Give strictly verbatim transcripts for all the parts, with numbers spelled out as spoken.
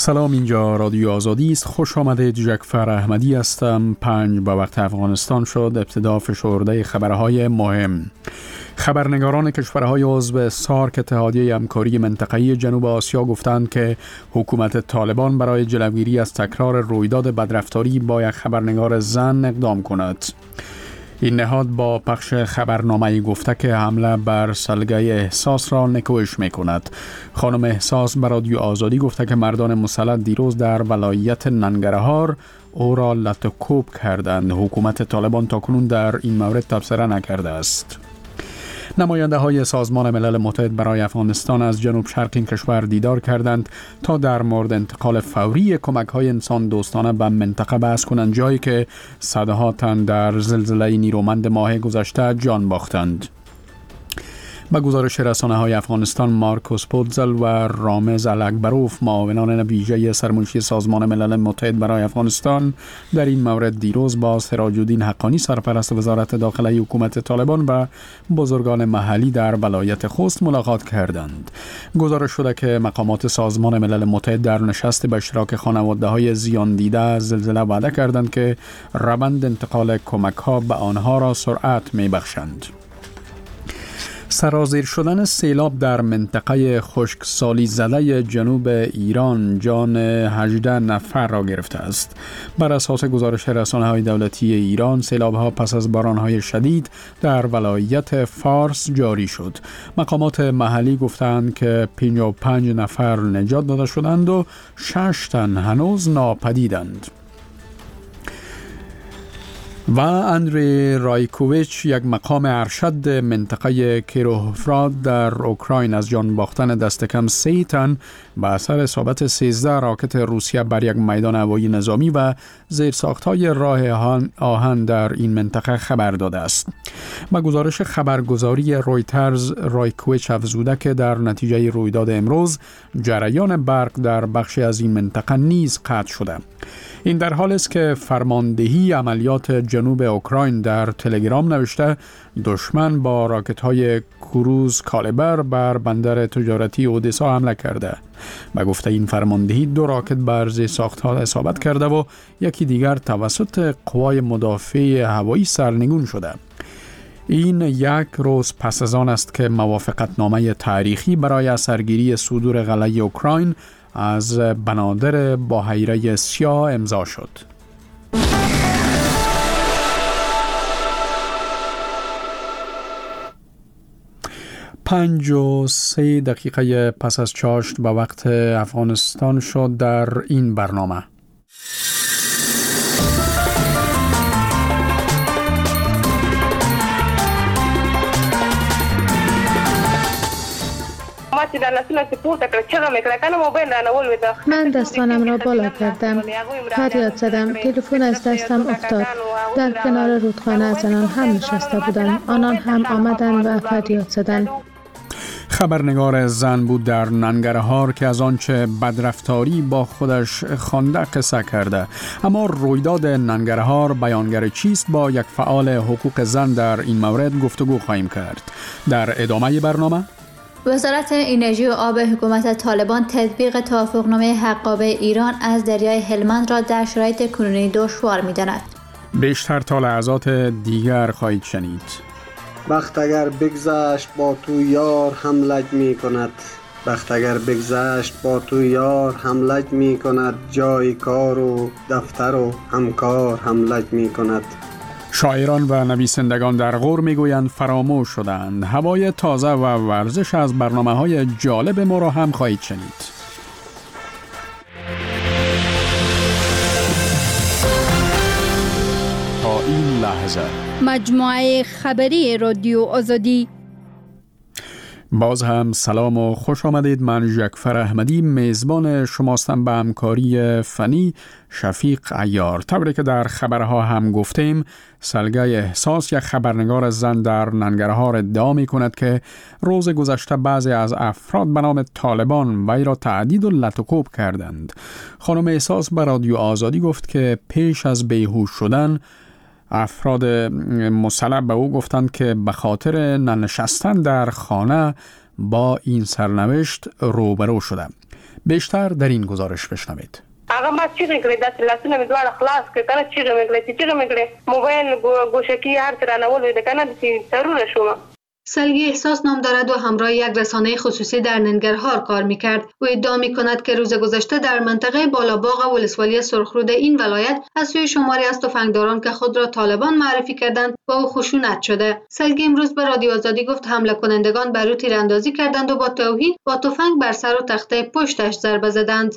سلام، اینجا رادیو آزادی است. خوش آمدید. جعفر احمدی هستم. پنج به وقت افغانستان شد. ابتدا فشرده خبرهای مهم. خبرنگاران کشورهای عضو سارک اتحادیه همکاری منطقه‌ای جنوب آسیا گفتند که حکومت طالبان برای جلوگیری از تکرار رویداد بدرفتاری با یک خبرنگار زن اقدام کند. این نهاد با پخش خبرنامه‌ای گفته که حمله بر سلگه احساس را نکوهش می‌کند. خانم احساس به رادیو آزادی گفته که مردان مسلح دیروز در ولایت ننگرهار او را لطوکوب کردند. حکومت طالبان تاکنون در این مورد تبصره نکرده است. نماینده های سازمان ملل متحد برای افغانستان از جنوب شرق این کشور دیدار کردند تا در مورد انتقال فوری کمک های انسان دوستانه به منطقه بحث کنند، جایی که صدها تن در زلزله نیرومند ماه گذشته جان باختند. با گزارش رسانه‌های افغانستان، مارکوس پودزل و رامز الاکبروف، معاونان ویژه سرمنشی سازمان ملل متحد برای افغانستان، در این مورد دیروز با سراج الدین حقانی، سرپرست وزارت داخله حکومت طالبان، و بزرگان محلی در ولایت خوست ملاقات کردند. گزارش شده که مقامات سازمان ملل متحد در نشست به اشتراک خانواده‌های زیان دیده از زلزله وعده کردند که روند انتقال کمک‌ها به آنها را سرعت می‌بخشند. سرازیر شدن سیلاب در منطقه خشکسالی زده جنوب ایران جان هجده نفر را گرفته است. بر اساس گزارش رسانه‌های دولتی ایران، سیلاب‌ها پس از باران‌های شدید در ولایت فارس جاری شد. مقامات محلی گفتند که پنجاه و پنج نفر نجات داده شدند و شش تن هنوز ناپدیدند. و اندری رایکوویچ، یک مقام ارشد منطقه کیروهراد در اوکراین، از جان باختن دست کم سه تن به اثر اصابت سیزده راکت روسیه بر یک میدان هوایی نظامی و زیرساخت‌های راه آهن در این منطقه خبر داده است. با گزارش خبرگزاری رویترز، رایکوویچ افزوده که در نتیجه رویداد امروز جریان برق در بخشی از این منطقه نیز قطع شده. این در حالی است که فرماندهی عملیات جنوب اوکراین در تلگرام نوشته دشمن با راکت‌های کروز کالیبر بر بندر تجارتی اودسا حمله کرده. به گفته این فرماندهی، دو راکت بر زیرساخت‌ها اصابت کرده و یکی دیگر توسط قوای مدافع هوایی سرنگون شده. این یک روز پس از آن است که موافقتنامه تاریخی برای سرگیری صدور قلعه اوکراین از بنادر بحیره سیاه امضا شد. پنج و سه دقیقه پس از چاشت به وقت افغانستان شد در این برنامه. من دستانم را بالا کردم، فریاد زدم، تلفن از دستم افتاد. در کنار رودخانه زنان هم نشسته بودند، آنان هم آمدند و فریاد زدند. خبرنگار زن بود در ننگرهار که از آنچه بدرفتاری با خودش خوانده قصه کرده. اما رویداد ننگرهار بیانگر چیست؟ با یک فعال حقوق زن در این مورد گفتگو خواهیم کرد. در ادامه برنامه، وزارت انرژی و آب حکومت طالبان تطبیق توافقنامه حقابه ایران از دریای هلمند را در شرایط کنونی دشوار می‌داند. بیشتر تا لحظات دیگر خواهید شنید. بخت اگر بگذشت با تو یار هم لج می کند، بخت اگر بگذشت با تو یار هم لج می کند، جای کار و دفتر و همکار هم لج می کند. شاعران و نویسندگان در غور میگویند فراموش شدند. هوای تازه و ورزش از برنامه‌های جالب ما را هم خواهید شنید. تا این لحظه مجموعه خبری رادیو آزادی. باز هم سلام و خوش آمدید. من جعفر احمدی میزبان شماستم به همکاری فنی شفیق عیار. طوری که در خبرها هم گفتیم، سلگه احساس، یک خبرنگار زن در ننگرهار، ادعا می کند که روز گذشته بعضی از افراد به نام طالبان وی را تهدید و لطوکوب کردند. خانم احساس به رادیو آزادی گفت که پیش از بیهوش شدن افراد مسلح به او گفتند که به خاطر ننشستن در خانه با این سرنوشت روبرو شده. بیشتر در این گزارش بشنوید. هغه ما چیغې کړې داسې لاسونه مې دواړه خلاص کړې کنه چیغې مې کړې چې چیغې مې کړې موبایل گوشکی هر څه رانهولو ده کنه چې سرونه شوم. سلگی احساس نام دارد و همراه یک رسانه خصوصی در ننگرهار کار میکرد. او ادعا میکند که روز گذشته در منطقه بالاباغ ولسوالی سرخرود این ولایت از سوی شماری از تفنگداران که خود را طالبان معرفی کردند با او خشونت شده. سلگی امروز به رادیو آزادی گفت حمله کنندگان بر او تیراندازی کردند و با توهین با تفنگ بر سر و تخته پشتش ضربه زدند.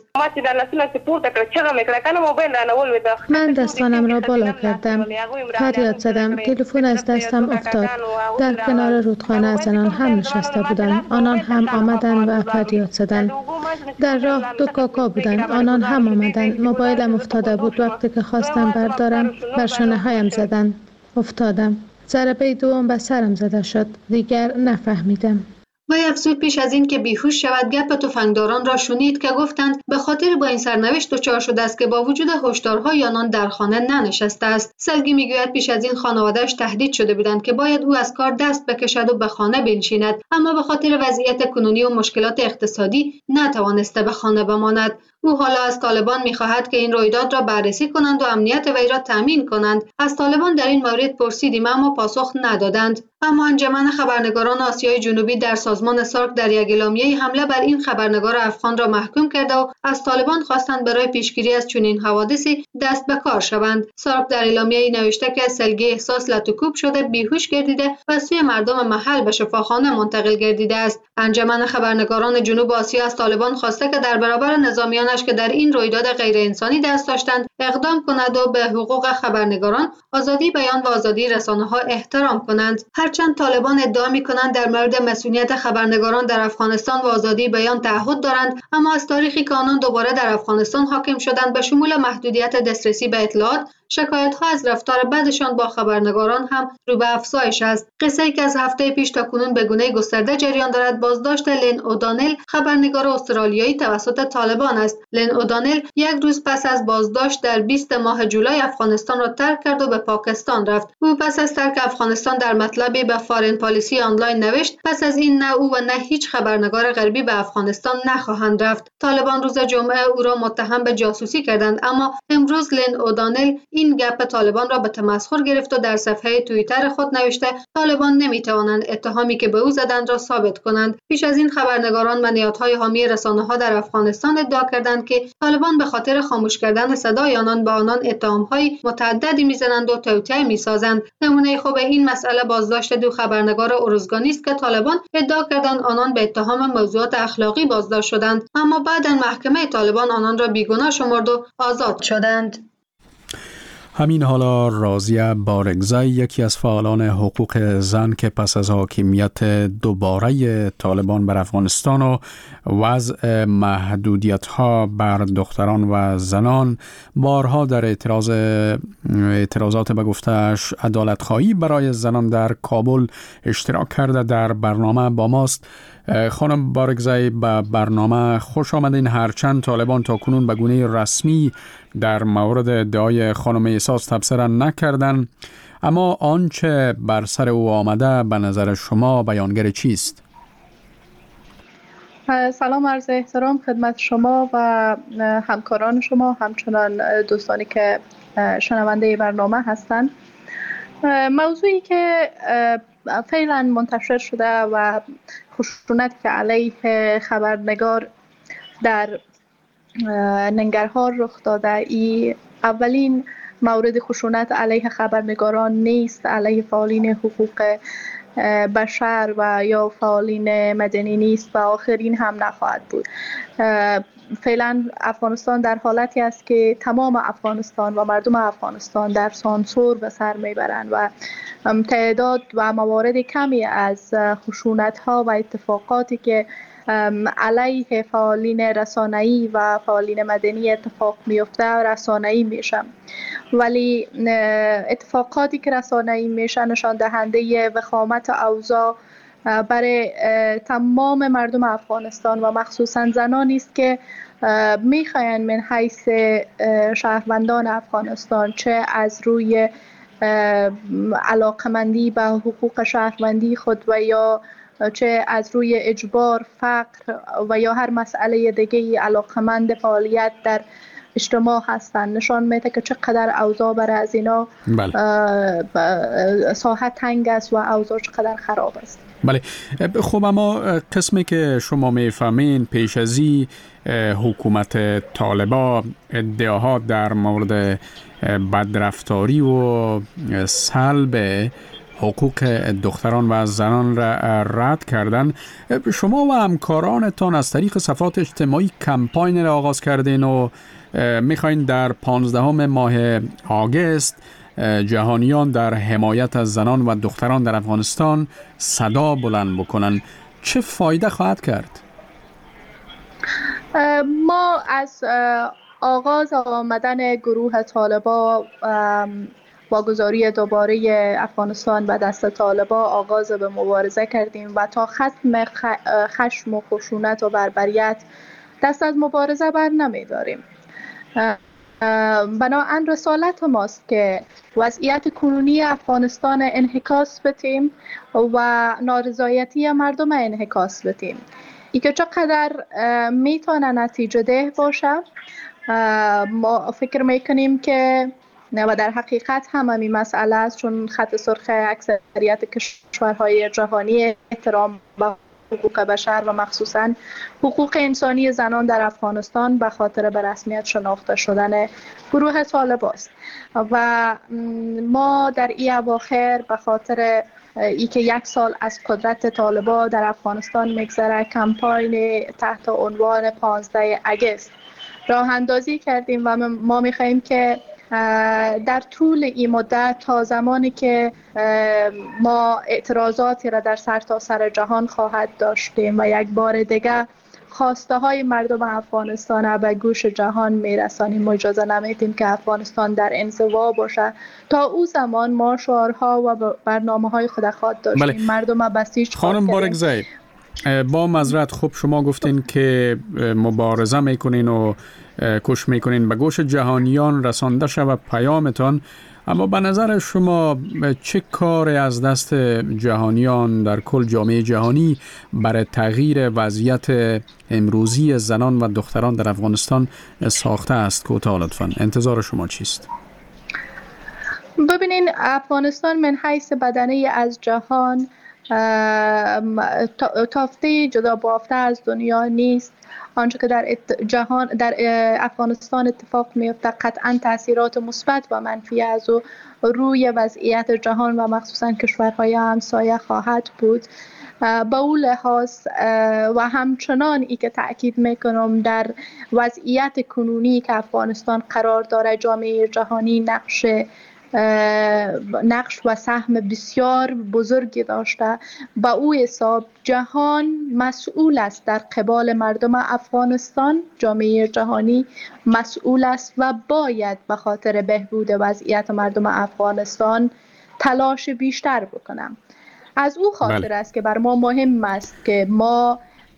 من دستانم را بالا کردم، فریاد زدم، تلفن از دستم افتاد. در کنار رودخانه از زنان هم نشسته بودند، آنان هم آمدند و فریاد زدند. در راه دو کاکا بودند، آنان هم آمدند. موبایلم افتاده بود، وقتی که خواستم بردارم بر شانه هایم زدند، افتادم. ضربه دوم به سرم زده شد، دیگر نفهمیدم. وی افزود پیش از این که بیهوش شود گپ تفنگداران را شنید که گفتند به خاطر با این سرنوشت دچار شده است که با وجود هشدارهای آنان در خانه ننشسته است. سلگی میگوید پیش از این خانواده‌اش تهدید شده بودند که باید او از کار دست بکشد و به خانه بنشیند، اما به خاطر وضعیت کنونی و مشکلات اقتصادی نتوانسته به خانه بماند. او حالا از طالبان می‌خواهد که این رویداد را بررسی کنند و امنیت وی را تامین کنند. از طالبان در این مورد پرسیدیم اما پاسخ ندادند. اما انجمن خبرنگاران آسیای جنوبی در سازمان سارک در یک اعلامیه حمله بر این خبرنگار افغان را محکوم کرده و از طالبان خواستند برای پیشگیری از چنین حوادثی دست به کار شوند. سارک در اعلامیه نوشته که سلگی احساس لطوکوب شده، بیهوش گردیده و سوی مردم محل به شفاخانه منتقل گردیده است. انجمن خبرنگاران جنوب آسیا از طالبان خواسته که در برابر نظامیانش که در این رویداد غیر انسانی دست داشتند اقدام کند و به حقوق خبرنگاران، آزادی بیان و آزادی رسانه‌ها احترام کنند. هرچند طالبان ادعا می‌کنند در مورد مسئولیت خبرنگاران در افغانستان و آزادی بیان تعهد دارند، اما از تاریخی که آنان دوباره در افغانستان حاکم شدند به شمول محدودیت دسترسی به اطلاعات، شکایت‌ها از رفتار بدشان با خبرنگاران هم رو به افزایش است. قصه‌ای که از هفته پیش تا کنون به گونه گسترده جریان دارد بازداشت لن اودانل، خبرنگار استرالیایی توسط طالبان است. لن اودانل یک روز پس از بازداشت در بیست ماه جولای افغانستان را ترک کرد و به پاکستان رفت. او پس از ترک افغانستان در مطلبی به فارن پالیسی آنلاین نوشت پس از این نه او و نه هیچ خبرنگار غربی به افغانستان نخواهند رفت. طالبان روز جمعه او را متهم به جاسوسی کردند، اما امروز لن اودانل این گپ طالبان را به تمسخر گرفت و در صفحه توییتر خود نوشته طالبان نمیتوانند اتهامی که به او زدند را ثابت کنند. پیش از این خبرنگاران و نهادهای حامی رسانه‌ها در افغانستان ادعا کردند که طالبان به خاطر خاموش کردن صدای آنان به آنان اتهام‌های متعددی میزنند و توطئه میسازند. نمونه خوب این مسئله بازداشت دو خبرنگار ارزگانی است که طالبان ادعا کردند آنان به اتهام موضوعات اخلاقی بازداشت شدند، اما بعدا محکمه طالبان آنان را بیگناه شمرد و آزاد شدند. همین حالا راضیه بارگزای، یکی از فعالان حقوق زن که پس از حاکمیت دوباره طالبان بر افغانستان و وضع محدودیت‌ها بر دختران و زنان بارها در اعتراض اعتراضات به گفته‌اش عدالت‌خواهی برای زنان در کابل اشتراک کرده، در برنامه با ماست. خانم بارگزای، به برنامه خوش آمدین. هرچند طالبان تا کنون به گونه رسمی در مورد ادعای خانم احساس تبصره نکردن، اما آنچه بر سر او آمده به نظر شما بیانگر چیست؟ سلام، عرض احترام خدمت شما و همکاران شما، همچنان دوستانی که شنونده برنامه هستند. موضوعی که فعلا منتشر شده و خشونت که علیه خبرنگار در ننگرهار رخ داده، ای اولین مورد خشونت علیه خبرنگاران نیست، علیه فعالین حقوق بشر و یا فعالین مدنی نیست و آخرین هم نخواهد بود. فعلا افغانستان در حالتی است که تمام افغانستان و مردم افغانستان در سانسور به سر میبرند و تعداد و موارد کمی از خشونت ها و اتفاقاتی که علیه فعالین رسانه‌ای و فعالین مدنی اتفاق میفته رسانه‌ای میشه، ولی اتفاقاتی که رسانه‌ای میشه نشان دهنده وخامت اوضاع برای تمام مردم افغانستان و مخصوصا زنانی است که میخواین من حیث شهروندان افغانستان چه از روی علاقمندی به حقوق شهروندی خود و یا چه از روی اجبار، فقر و یا هر مسئله دیگه علاقمند فعالیت در اجتماع هستند، نشان میده که چقدر اوضاع برای از اینا بله. ساحت تنگ است و اوضاع چقدر خراب است. بله. خب اما قسمی که شما میفهمین پیش ازی حکومت طالبا ادعاها در مورد بدرفتاری و سلب حقوق دختران و زنان را رد کردن، شما و همکارانتان از طریق صفحات اجتماعی کمپاین را آغاز کردین و میخواین در پانزدهم ماه آگوست جهانیان در حمایت از زنان و دختران در افغانستان صدا بلند بکنن. چه فایده خواهد کرد؟ ما از آغاز آمدن گروه طالبا واگذاری دوباره افغانستان به دست طالبا آغاز به مبارزه کردیم و تا ختم خشم و خشونت و بربریت دست از مبارزه بر نمیداریم. بنابراین رسالت ماست که وضعیت کنونی افغانستان انعکاس بدیم و نارضایتی مردم انعکاس بدیم. ای که چقدر میتونه نتیجه ده باشه، ما فکر میکنیم که و در حقیقت هم همین مسئله است، چون خط سرخ اکثریت کشورهای جهانی احترام به حقوق بشر و مخصوصاً حقوق انسانی زنان در افغانستان به خاطر به رسمیت شناخته شدن گروه طالب است. و ما در این اواخر به خاطر ای که یک سال از قدرت طالبا در افغانستان میگذره، کمپاین تحت عنوان پانزدهم آگوست راه اندازی کردیم و ما میخواییم که در طول این مدت تا زمانی که ما اعتراضاتی را در سرتاسر سر جهان خواهد داشتیم و یک بار دیگه خواسته های مردم افغانستان به گوش جهان میرسانیم، اجازه نمیدیم که افغانستان در انزوا باشه. تا او زمان ما شعارها و برنامه های خود خواهد داشتیم. بله. مردم بسیج خانم بارگزی، با معذرت خب شما گفتین که مبارزه میکنین و کوشش میکنین به گوش جهانیان رسانده شود پیامتان، اما به نظر شما چه کاری از دست جهانیان در کل جامعه جهانی برای تغییر وضعیت امروزی زنان و دختران در افغانستان ساخته است؟ کوتاه لطفاً، انتظار شما چیست؟ ببینین، افغانستان من حیث بدنه از جهان تافته جدا بافته از دنیا نیست. آنچه که در جهان در افغانستان اتفاق میفته قطعا تاثیرات مثبت و منفی از و روی وضعیت جهان و مخصوصا کشورهای همسایه خواهد بود. به اون لحاظ و همچنان ای که تأکید میکنم در وضعیت کنونی که افغانستان قرار داره، جامعه جهانی نقش نقش و سهم بسیار بزرگی داشته. با او حساب جهان مسئول است در قبال مردم افغانستان، جامعه جهانی مسئول است و باید به خاطر بهبود وضعیت مردم افغانستان تلاش بیشتر بکنم. از او خاطر بله. است که بر ما مهم است که ما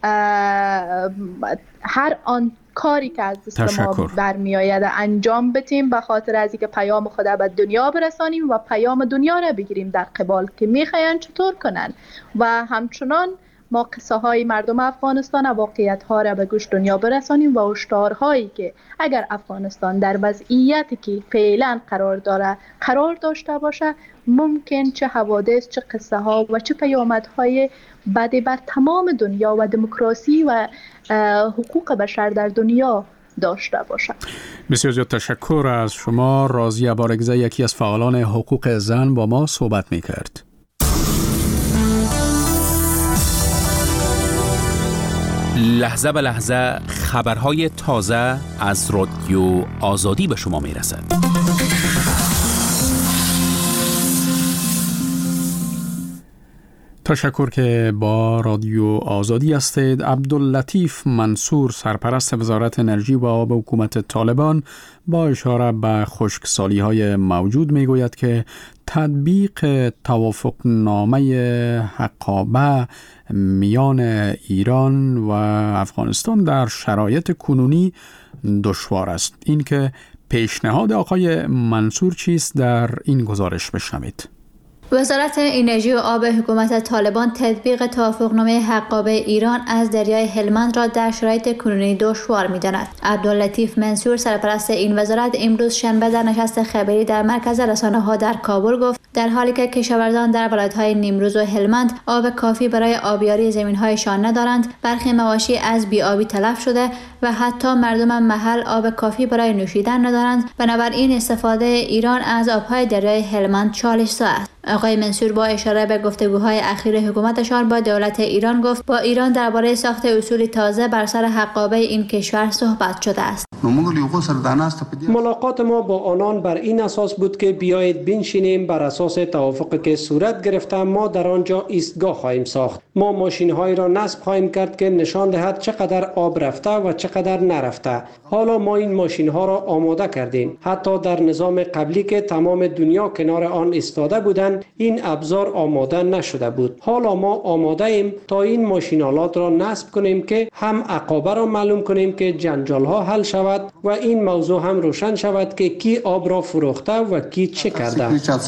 هر آن کاری که از دست ما برمی آید انجام بدیم به خاطر از اینکه پیام خدا به دنیا برسانیم و پیام دنیا را بگیریم در قبال که میخواین چطور کنن و همچنان ما قصه های مردم افغانستان و واقعیت ها را به گوش دنیا برسانیم و هشدارهایی که اگر افغانستان در وضعیتی که فعلا قرار داره قرار داشته باشه، ممکن چه حوادث، چه قصه ها و چه پیامدهای بدی بر تمام دنیا و دموکراسی و حقوق بشر در دنیا داشته باشه. بسیار زیاد تشکر از شما. راضیه بارگزی، یکی از فعالان حقوق زن، با ما صحبت میکرد. لحظه به لحظه خبرهای تازه از رادیو آزادی به شما میرسد. تشکر که با رادیو آزادی هستید. عبداللطیف منصور، سرپرست وزارت انرژی و آب حکومت طالبان، با اشاره به خشکسالی‌های موجود میگوید که تطبیق توافقنامه حقابه میان ایران و افغانستان در شرایط کنونی دشوار است. این که پیشنهاد آقای منصور چیست در این گزارش بشنوید. وزارت انرژی و آب حکومت طالبان تطبیق توافقنامه حقابه ایران از دریای هلمند را در شرایط کنونی دشوار می‌داند. عبداللطیف منصور سرپرست این وزارت امروز شنبه در نشست خبری در مرکز رسانه‌ها در کابل گفت در حالی که کشاورزان در ولایت‌های نیمروز و هلمند آب کافی برای آبیاری زمین‌هایشان ندارند، برخی مواشی از بی‌آبی تلف شده و حتی مردم محل آب کافی برای نوشیدن ندارند. بنابراین استفاده ایران از آب‌های دریای هلمند چالش‌زا است. آقای منصور با اشاره به گفتگوهای اخیر حکومتشان با دولت ایران گفت با ایران درباره ساخت اصولی تازه بر سر حقابه این کشور صحبت شده است. ملاقات ما با آنان بر این اساس بود که بیایید بنشینیم بر اساس توافقی که صورت گرفته ما در آنجا ایستگاه خواهیم ساخت. ما ماشین‌هایی را نصب خواهیم کرد که نشان دهد چقدر آب رفته و چقدر نرفته. حالا ما این ماشین‌ها را آماده کردیم. حتی در نظام قبلی که تمام دنیا کنار آن ایستاده بودند این ابزار آماده نشده بود. حالا ما آماده ایم تا این ماشین‌آلات را نصب کنیم که هم عقابه را معلوم کنیم که جنجال‌ها حل شود و این موضوع هم روشن شود که کی آب را فروخته و کی چه کرده.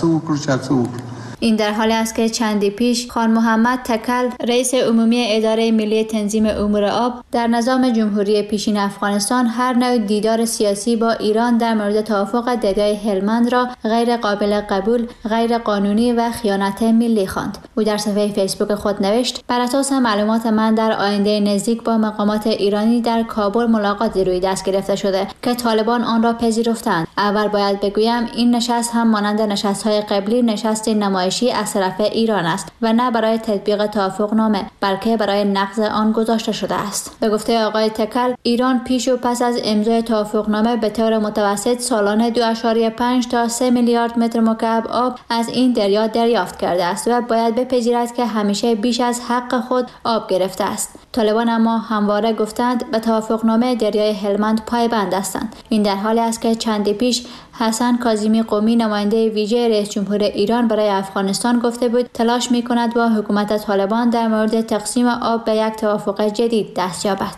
این در حالی است که چندی پیش خان محمد تکل رئیس عمومی اداره ملی تنظیم امور آب در نظام جمهوری پیشین افغانستان هر نوع دیدار سیاسی با ایران در مورد توافق دریای هلمند را غیر قابل قبول، غیر قانونی و خیانت ملی خواند. او در صفحه فیسبوک خود نوشت بر اساس معلومات من در آینده نزدیک با مقامات ایرانی در کابل ملاقاتی روی دست گرفته شده که طالبان آن را پذیرفتند. اول باید بگویم این نشست هم مانند نشست‌های قبلی نشست نمایشی از طرف ایران است و نه برای تطبیق توافقنامه بلکه برای نقض آن گذاشته شده است. به گفته آقای تکل ایران پیش و پس از امضای توافقنامه به طور متوسط سالانه دو ممیز پنج تا سه میلیارد متر مکعب آب از این دریا دریافت کرده است و باید بپذیرد که همیشه بیش از حق خود آب گرفته است. طالبان اما همواره گفتند به توافقنامه دریای هلمند پایبند هستند. این در حالی است که چندی پیش حسن کاظمی قمی نماینده ویژه رئیس جمهور ایران برای افغانستان گفته بود تلاش می‌کند با حکومت طالبان در مورد تقسیم آب به یک توافق جدید دست یابد.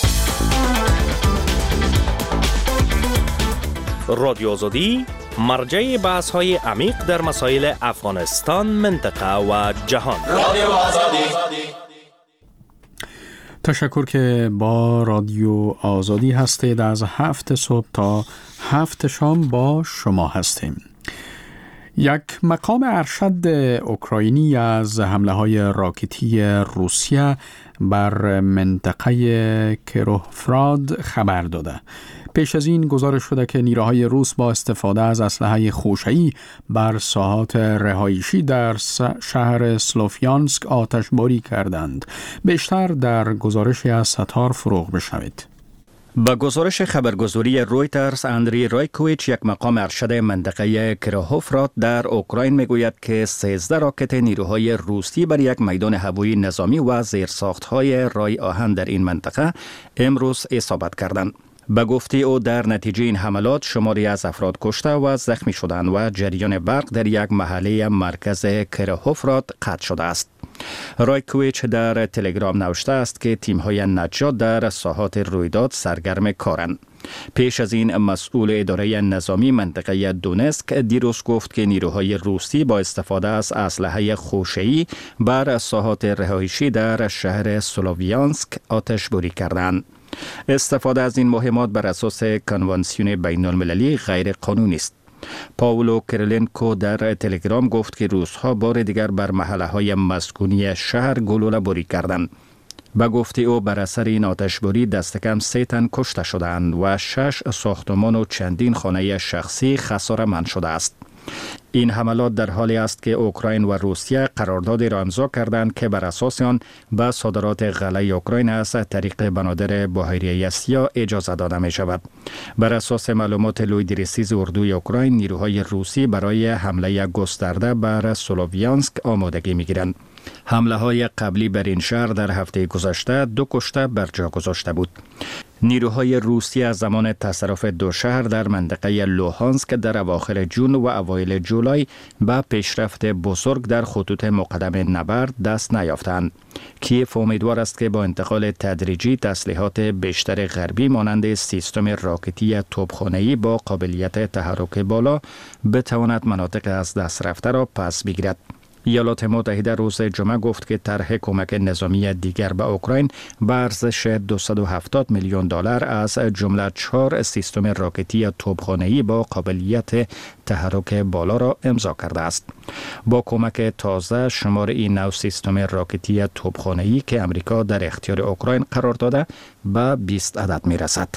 رادیو آزادی مرجع بحث‌های عمیق در مسائل افغانستان، منطقه و جهان. رادیو آزادی. تشکر که با رادیو آزادی هستید. از هفت صبح تا هفت شام با شما هستیم. یک مقام ارشد اوکراینی از حمله‌های راکتی روسیه بر منطقه کیروهفراد خبر داده. پیش از این گزارش شده که نیروهای روس با استفاده از اسلحه خوشه‌ای بر ساحات رهایشی در شهر سلوفیانسک آتشباری کردند. بیشتر در گزارشی از ستار فروغ بشنوید. با گزارش خبرگزاری رویترز، اندری رایکویچ، یک مقام ارشد منطقه کیروهفراد در اوکراین میگوید که سیزده راکت نیروهای روسی بر یک میدان هوایی نظامی و زیرساخت‌های رای آهن در این منطقه امروز اصابت کردند. به گفته او در نتیجه این حملات شماری از افراد کشته و زخمی شدند و جریان برق در یک محله مرکز کیروهفراد قطع شده است. رایکویچ در تلگرام نوشته است که تیم‌های نجات در ساحات رویداد سرگرم کارند. پیش از این مسئول اداره نظامی منطقه دونسک دیروز گفت که نیروهای روسی با استفاده از اسلحه خوشه‌ای بر ساحات رهایشی در شهر سلوویانسک آتشباری کردند. استفاده از این مهمات بر اساس کنوانسیون بین المللی غیر قانونی است. پاولو کریلنکو در تلگرام گفت که روس‌ها بار دیگر بر محله‌های مسکونی شهر گلوله باری کردند. به گفته او بر اثر این آتشباری دست کم سه تن کشته شدند و شش ساختمان و چندین خانه شخصی خساره‌مند شده است. این حملات در حالی است که اوکراین و روسیه قراردادی را امضا کردند که بر اساس آن به صادرات غله اوکراین از طریق بنادر بحیره سیاه اجازه داده می شود. بر اساس معلومات لویدریسیز اردوی اوکراین، نیروهای روسی برای حمله گسترده بر سلوویانسک آمادگی می گیرند. حمله های قبلی بر این شهر در هفته گذشته دو کشته بر جا گذاشته بود. نیروهای روسی از زمان تصرف دو شهر در منطقه لوهانسک در اواخر جون و اوایل جولای به پیشرفت بزرگ در خطوط مقدم نبرد دست نیافتند. کیف امیدوار است که با انتقال تدریجی تسلیحات بیشتر غربی مانند سیستم راکتی توپخانه‌ای با قابلیت تحرک بالا بتواند مناطق از دست رفته را پس بگیرد. ایالات متحده روز جمعه گفت که طرح کمک نظامی دیگر به اوکراین به ارزش دویست و هفتاد میلیون دلار از جمله چهار سیستم راکتی توپخانه‌ای با قابلیت تحرک بالا را امضا کرده است. با کمک تازه شمار این نوع سیستم راکتی توپخانه‌ای که امریکا در اختیار اوکراین قرار داده به بیست عدد می رسد.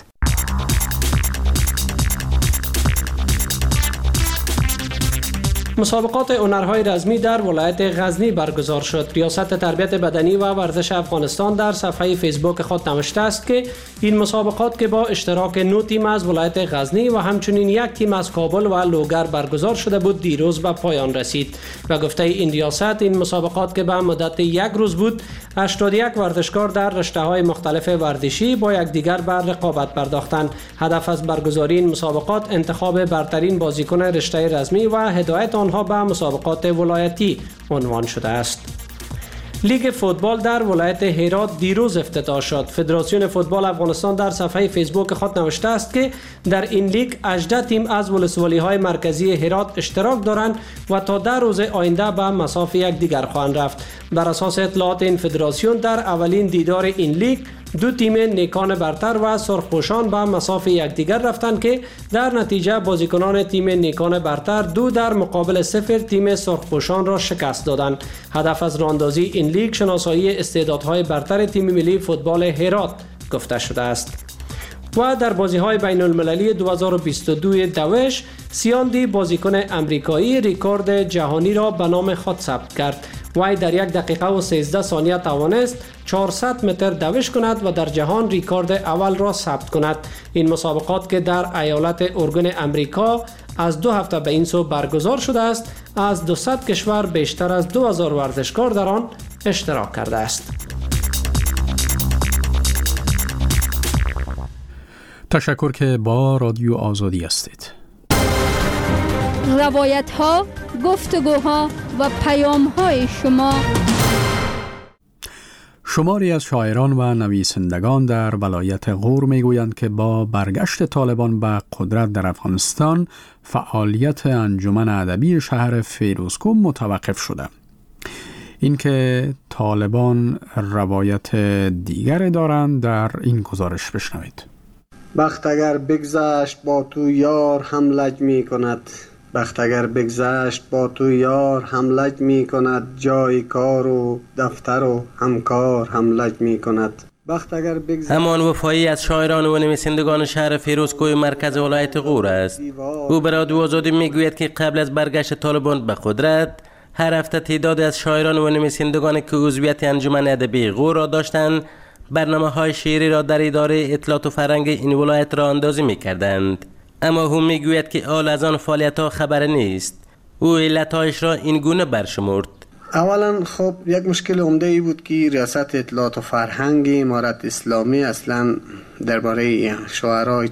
مسابقات هنرهای رزمی در ولایت غزنی برگزار شد. ریاست تربیت بدنی و ورزش افغانستان در صفحه فیسبوک خود نوشته است که این مسابقات که با اشتراک نه تیم از ولایت غزنی و همچنین یک تیم از کابل و لوگر برگزار شده بود دیروز به پایان رسید و گفته این ریاست این مسابقات که به مدت یک روز بود هشتاد و یک ورزشکار در رشته‌های مختلف ورزشی با یکدیگر بر رقابت پرداختند. هدف از برگزاری این مسابقات انتخاب برترین بازیکن رشته رزمی و هدایت آنها به مسابقات ولایتی عنوان شده است. لیگ فوتبال در ولایت هرات دیروز افتتاح شد. فدراسیون فوتبال افغانستان در صفحه فیسبوک خود نوشته است که در این لیگ هجده تیم از ولسوالی‌های مرکزی هرات اشتراک دارند و تا ده روز آینده به مصاف یکدیگر خواهند رفت. بر اساس اطلاعات این فدراسیون در اولین دیدار این لیگ دو تیم نیکان برتر و سرخپوشان به مصاف یکدیگر رفتند که در نتیجه بازیکنان تیم نیکان برتر دو در مقابل صفر تیم سرخپوشان را شکست دادند. هدف از راهاندازی این لیگ شناسایی استعدادهای برتر تیم ملی فوتبال هرات گفته شده است. و در بازی‌های بین‌المللی دو هزار و بیست و دو دوش سیاندی بازیکن امریکایی رکورد جهانی را به نام خود ثبت کرد. وی در یک دقیقه و سیزده ثانیه توانست چهارصد متر دوش کند و در جهان رکورد اول را ثبت کند. این مسابقات که در ایالت اورگون امریکا از دو هفته به این سو برگزار شده است، از دویست کشور بیشتر از دو هزار ورزشکار در آن اشتراک کرده است. تشکر که با رادیو آزادی هستید. روایت ها، گفتگوها و پیام های شما. شماری از شاعران و نویسندگان در ولایت غور میگویند که با برگشت طالبان به قدرت در افغانستان فعالیت انجمن ادبی شهر فیروزکوه متوقف شده. اینکه طالبان روایت دیگری دارند در این گزارش بشنوید. بخت اگر بگذشت با تو یار هم لج می کند، بخت اگر بگذشت با تو یار هم لج می کند، جای کار و دفتر و همکار هم لج می کند. بخت اگر بگذشت همان وفایی از شاعران و نویسندگان شهر فیروزکوه مرکز ولایت غور است. او به رادیو آزادی میگوید که قبل از برگشت طالبان به قدرت هر هفته تعدادی از شاعران و نویسندگان که عضویت انجمن ادبی غور را داشتند برنامه‌های شعری را در اداره اطلاعات و فرهنگ این ولایت را اندازی می‌کردند. اما او میگوید که حال از آن فعالیت‌ها خبر نیست. او علت‌هایش را این گونه برشمرد. اولا خب یک مشکل عمده ای بود که ریاست اطلاعات و فرهنگ امارت اسلامی اصلا درباره شاعرها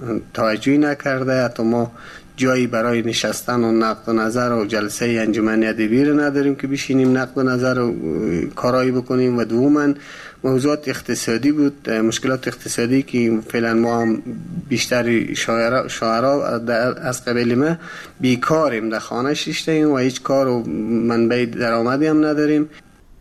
توجهی نکرده. حتی ما جایی برای نشستن و نقد و نظر و جلسه انجمن ادبی رو نداریم که بشینیم نقد و نظر و کارایی بکنیم. و دوما موضوعات اقتصادی بود، مشکلات اقتصادی که فعلا ما هم بیشتر شاعرها شاعرها از قبیل ما بیکاریم، در خانه شیشتیم و هیچ کار و منبع درآمدی هم نداریم.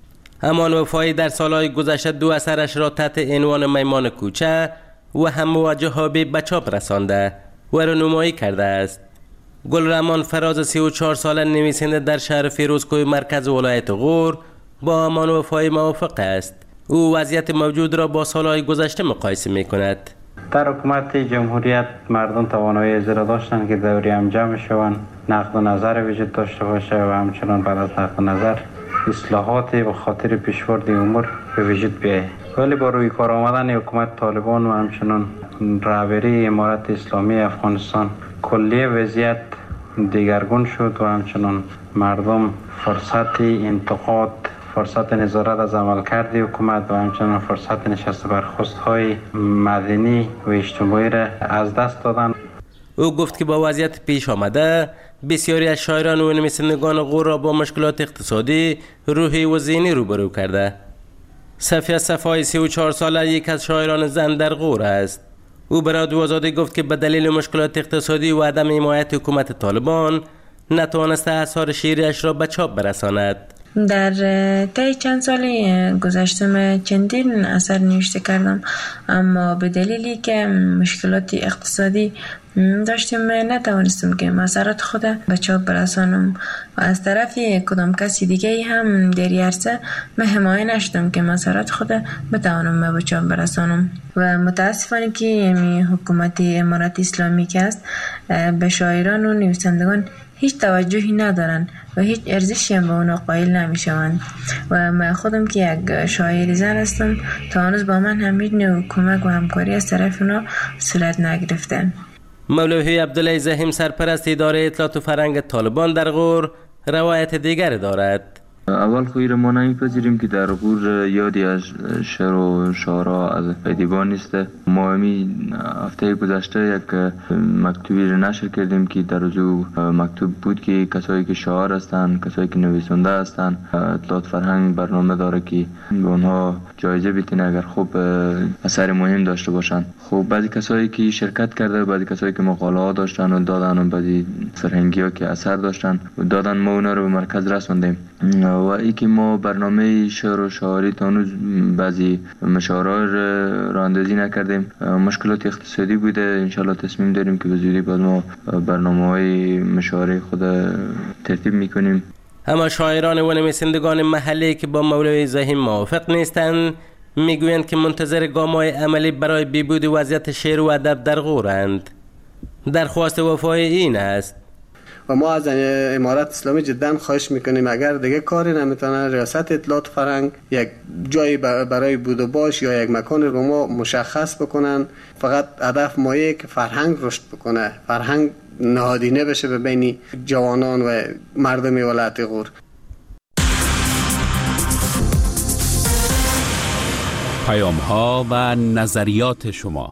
همان وفایی در سالهای گذشته دو اثرش را تحت عنوان میمان کوچه و هم موجه ها به چاپ رسانده و رونمایی کرده است. گلرحمان فراز سی و چهار ساله نویسنده در شهر فیروزکوه مرکز ولایت غور با همان وفای موافق است. او وضعیت موجود را با سالهای گذشته مقایسه می کند. در حکومت جمهوریت مردم توانایی اجرا داشتند که دوری هم جمع شوند، نقد و نظر وجود داشته باشه و همچنان بعد از نقد و نظر اصلاحاتی به خاطر پیشبرد امور به وجود بیاید. ولی با روی کار آمدن حکومت طالبان و همچنان رهبری امارت اسلامی افغانستان کلی وضعیت دیگرگون شد و همچنان مردم فرصت انتقاد، فرصت نظارت از عملکرد حکومت و همچنین فرصت نشست برخاست‌های مدنی و اجتماعی را از دست دادند. او گفت که با وضعیت پیش آمده بسیاری از شاعران و نویسندگان غور را با مشکلات اقتصادی، روحی و ذهنی روبرو کرده. صفیه صفای سی و چهار ساله یک از شاعران زن در غور است. او به رادیو آزادی گفت که به دلیل مشکلات اقتصادی و عدم حمایت حکومت طالبان نتوانسته آثار شعریش را به چاپ برساند. در طی چند سال گذشته چندین اثر نوشته کردم، اما به دلیلی که مشکلات اقتصادی داشتم نتوانستم که اثرات خود به چاپ برسانم و از طرف کدام کسی دیگه هم در این عرصه من حمایه نشدم که اثرات خود بتوانم به چاپ برسانم و متاسفانه که حکومت امارت اسلامی که است به شاعران و نویسندگان هیچ توجهی ندارن و هیچ ارزشی هم به اونا قائل نمیشوند و من خودم که یک شاعر زن هستم تا هنوز با من هم هیچ نوع کمک و همکاری از طرف اونا صورت نگرفته. مولوی عبدالله زحیم سرپرست اداره اطلاعات و فرهنگ طالبان در غور روایت دیگر دارد. اول خویر ما نمیپذیریم که در غور یادی از شعر و شعرها از فیدیبان نیست. ما همی هفته گذشته یک مکتوبی را نشر کردیم که در روزو مکتوب بود که کسایی که شاعر هستند، کسایی که نویسنده هستند، اطلاعات فرهنگ برنامه داره که به اونها جایزه بتینه اگر خوب اثر مهم داشته باشند. خب بعضی کسایی که شرکت کرده، بعضی کسایی که مقاله ها داشتن و دادن و بعضی فرهنگی ها که اثر داشتن و دادن، ما اونا رو به مرکز رسوندیم و ای که ما برنامه شعر و شاعری تانوز بعضی مشاعرها را اندازی نکردیم. مشکلات اقتصادی بوده. انشالله تصمیم داریم که به زودی بعد ما برنامه های مشاعره خود ترتیب میکنیم. اما شاعران و نویسندگان محلی که با مولوی زحیم موافق نیستند میگویند که منتظر گام‌های عملی برای بهبود وضعیت شعر و ادب در غورند. درخواست وفای این است و ما از امارت اسلامی جدا خواهش میکنیم اگر دیگه کاری نمیتونه ریاست اطلاعات فرهنگ یک جایی برای بود و باش یا یک مکان رو ما مشخص بکنن. فقط هدف مایه که فرهنگ رشد بکنه، فرهنگ نهادینه بشه به بین جوانان و مردم ولایت غور. پیام ها و نظریات شما.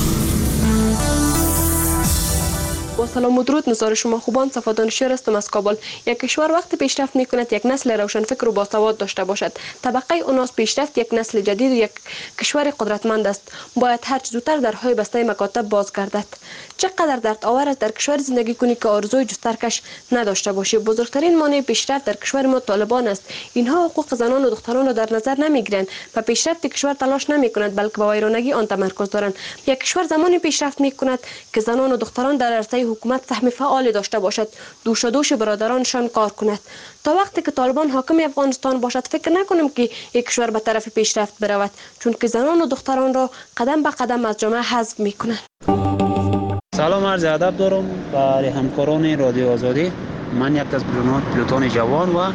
با سلام و درود، نظار شما خوبان. صفادان شیر هستم از کابل. یک کشور وقتی پیشرفت میکند یک نسل روشنفکر و باسواد داشته باشد. طبقه اوناس پیشرفت یک نسل جدید و یک کشور قدرتمند است. باید هر چه زودتر درهای بسته مکاتب باز گردد. چقدر درد آور است در کشور زندگی کنی که آرزوی جسترکش نداشته باشی. بزرگترین مانع پیشرفت در کشور ما طالبان است. اینها حقوق زنان و دختران را در نظر نمیگیرند و پیشرفت کشور تلاش نمیکنند بلکه به ویرانگی آن تمرکز دارند. یک کشور زمانی پیشرفت میکند که زنان و دختران در عرصه حکومت سهم فعال داشته باشد، دوش دوش برادرانشان کار کند. تا وقتی که طالبان حاکم افغانستان باشد فکر نکنم که یک کشور به طرف پیشرفت برود، چون که زنان و دختران را قدم به قدم از جامعه حذف میکنند. سلام، عرض ادب دارم برای همکاران رادیو آزادی. من یک از پیلوتان جوان و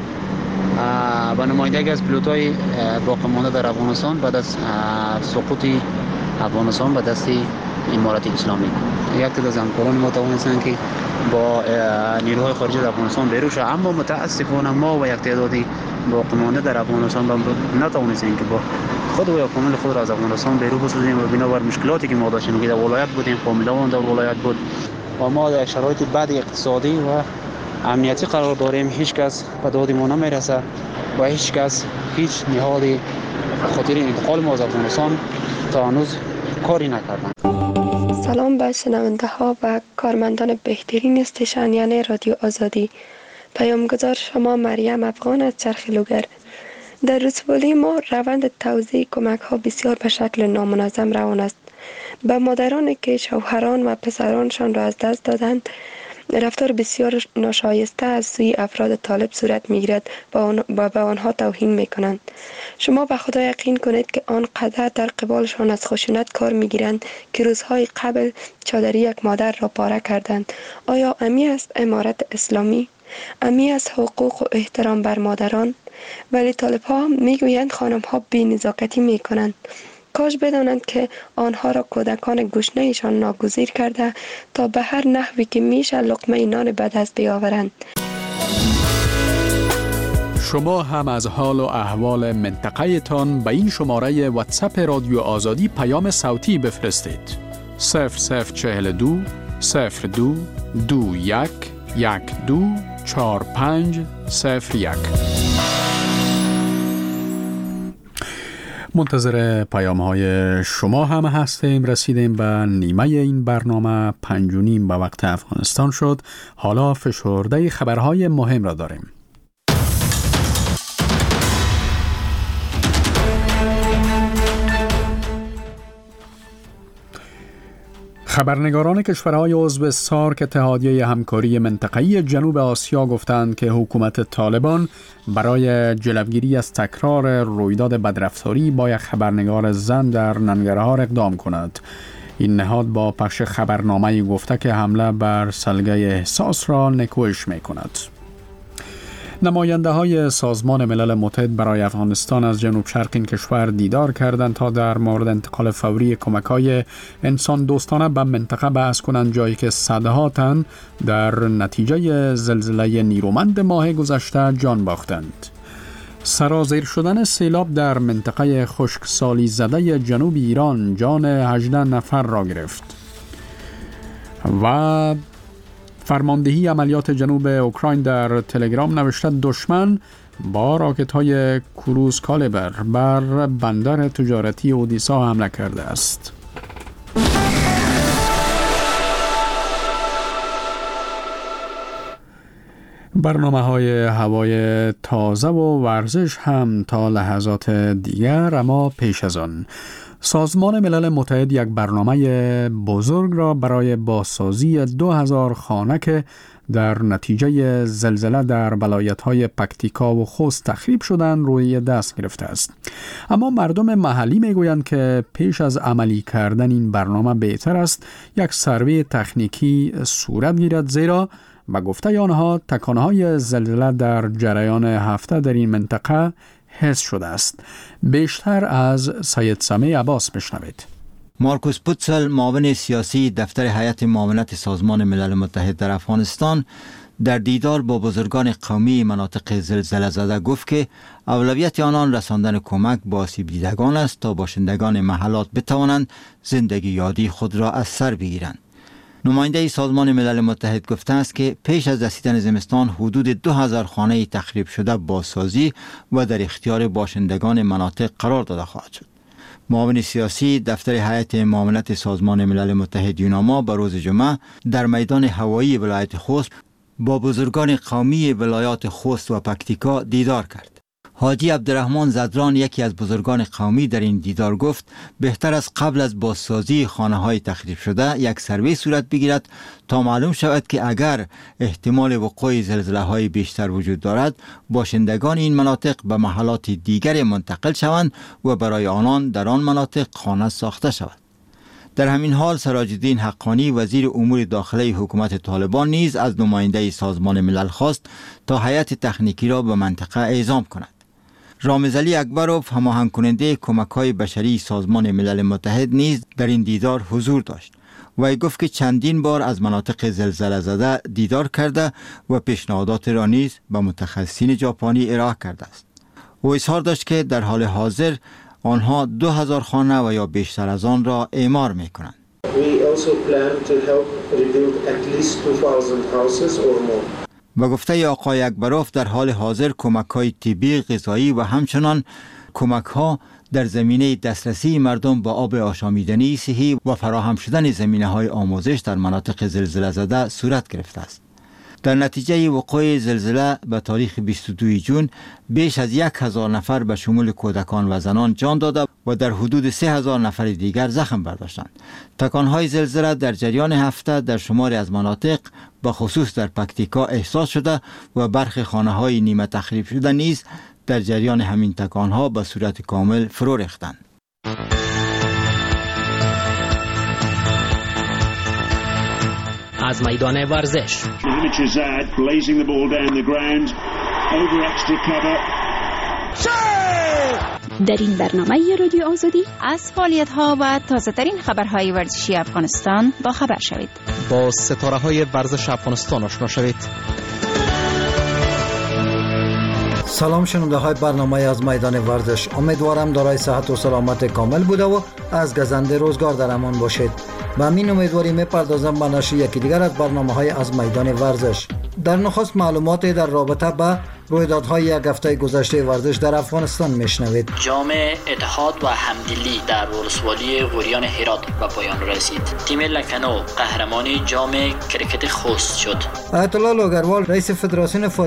به نمایندگی از پیلوتای باقی مانده در افغانستان بعد از سقوط افغانستان به دست امارت اسلامی، یک تعداد از همکاران ما توانستند که با نیروهای خارجی در افغانستان بیرون شوند، اما متاسفانه ما و یک تعدادی باقی مانده در افغانستان نتوانستیم که با خود و کامل خود را از افغانستان بیرون بسازیم و بنابر مشکلاتی که ما داشتیم که در ولایت بودیم، فامیلامون در ولایت بود و ما در شرایط بد اقتصادی و امنیتی قرار داریم. هیچ کس به داد ما نمیرسه و هیچ کس هیچ نهادی خاطر انتقال ما از افغانستان تا هنوز کاری نکردن. سلام به شنونده ها و کارمندان بهترین استیشن یعنی رادیو آزادی. پیامگذار شما مریم افغان از چرخ لوگر. در رسولی ما روند توزیع کمک ها بسیار به شکل نامنظم روان است. به مادرانی که شوهران و پسرانشان را از دست دادند رفتار بسیار ناشایسته از سوی افراد طالب صورت میگیرد و به آنها توهین میکنند. شما به خدا یقین کنید که آنقدر در قبالشان از خشونت کار میگیرند که روزهای قبل چادری یک مادر را پاره کردند. آیا امی است امارت اسلامی؟ امی است حقوق و احترام بر مادران؟ ولی طالب ها میگویند خانم ها بی نزاکتی میکنند. کاش بدانند که آنها را کودکان گشنه ایشان ناگزیر کرده تا به هر نحوی که میشه لقمه نان به دست بیاورند. شما هم از حال و احوال منطقه تان به این شماره واتساپ رادیو آزادی پیام صوتی بفرستید. صفر صفر چهل دو صفر دو دو یک یک دو چار پنج صفر یک. منتظر پیام های شما هم هستیم. رسیدیم به نیمه این برنامه. پنج و نیم به وقت افغانستان شد. حالا فشرده خبرهای مهم را داریم. خبرنگاران کشورهای عضو سارک اتحادیه همکاری منطقه‌ای جنوب آسیا گفتند که حکومت طالبان برای جلوگیری از تکرار رویداد بدرفتاری با یک خبرنگار زن در ننگرهار اقدام کند. این نهاد با پخش خبرنامه‌ای گفته که حمله بر سلگه احساس را نکوهش می‌کند. نماینده های سازمان ملل متحد برای افغانستان از جنوب شرق این کشور دیدار کردند تا در مورد انتقال فوری کمک‌های انسان دوستانه به منطقه بحث کنند، جایی که صدها تن در نتیجه زلزله نیرومند ماه گذشته جان باختند. سرازیر شدن سیلاب در منطقه خشکسالی زده جنوب ایران جان هجده نفر را گرفت و فرماندهی عملیات جنوب اوکراین در تلگرام نوشته دشمن با راکت‌های کروز کالیبر بر بندر تجارتی اودیسا حمله کرده است. برنامه‌های هوای تازه و ورزش هم تا لحظات دیگر، اما پیش از آن سازمان ملل متحد یک برنامه بزرگ را برای بازسازی دو هزار خانه که در نتیجه زلزله در ولایت‌های پکتیکا و خوست تخریب شدند روی دست گرفته است. اما مردم محلی میگویند که پیش از عملی کردن این برنامه بهتر است یک سروی تکنیکی صورت گیرد، زیرا به گفته آنها تکانهای زلزله در جریان هفته در این منطقه حس شده است. بیشتر از سید سمیع عباس بشنوید. مارکوس پوتسل، معاون سیاسی دفتر هیئت معاونت سازمان ملل متحد در افغانستان، در دیدار با بزرگان قومی مناطق زلزله زده گفت که اولویت آنان رساندن کمک به آسیب دیدگان است تا باشندگان محلات بتوانند زندگی یادی خود را از سر بگیرند. نماینده سازمان ملل متحد گفته است که پیش از رسیدن زمستان حدود دو هزار خانه تخریب شده بازسازی و در اختیار باشندگان مناطق قرار داده خواهد شد. معاون سیاسی دفتر هیئت معاونت سازمان ملل متحد یوناما به روز جمعه در میدان هوایی ولایت خوست با بزرگان قومی ولایات خوست و پکتیکا دیدار کرد. حاجی عبدالرحمن زدران، یکی از بزرگان قومی، در این دیدار گفت بهتر است قبل از بازسازی خانه‌های تخریب شده یک سروی صورت بگیرد تا معلوم شود که اگر احتمال وقوع زلزله‌های بیشتر وجود دارد باشندگان این مناطق به محلات دیگر منتقل شوند و برای آنان در آن مناطق خانه ساخته شود. در همین حال سراج الدین حقانی، وزیر امور داخلی حکومت طالبان، نیز از نماینده سازمان ملل خواست تا هیئت تکنیکی را به منطقه اعزام کند. رامز علی اکبروف، هماهنگ کننده کمک‌های بشری سازمان ملل متحد، نیز در این دیدار حضور داشت. وی گفت که چندین بار از مناطق زلزله زده دیدار کرده و پیشنهادات را نیز به متخصصین ژاپنی ارائه کرده است. او اظهار داشت که در حال حاضر آنها دو هزار خانه و یا بیشتر از آن را اعمار می کنند. و گفته آقای اکبروف در حال حاضر کمک‌های طبی، غذایی و همچنان کمک‌ها در زمینه دسترسی مردم با آب آشامیدنی صحی و فراهم شدن زمینه‌های آموزش در مناطق زلزله زده صورت گرفته است. در نتیجه وقوع زلزله به تاریخ بیست و دوم ژوئن بیش از یک هزار نفر به شمول کودکان و زنان جان داده و در حدود سه هزار نفر دیگر زخم برداشتند. تکانهای زلزله در جریان هفته در شماری از مناطق به خصوص در پکتیکا احساس شده و برخی خانه‌های نیمه تخریب شده نیز در جریان همین تکانها به صورت کامل فرو ریختند. از میدان ورزش در این برنامه رادیو آزادی از فعالیت‌ها و تازه‌ترین خبرهای ورزشی افغانستان با خبر شوید. با ستاره‌های ورزش افغانستان آشنا شوید. سلام شنونده های برنامه از میدان ورزش، امیدوارم دارای صحت و سلامت کامل بوده و از گزنده روزگار در امان باشید. و همین امیدواری میپردازم به نشر یکی دیگر از برنامه های از میدان ورزش. در نخست معلومات در رابطه با رویدادهای یک هفته گذشته ورزش در افغانستان میشنوید. جام اتحاد و همدلی در ولسوالی غوریان هرات به پایان رسید. تیم لکنو قهرمان جام کرکت خوست شد. آیت الله لوگروال رئیس فدراسیون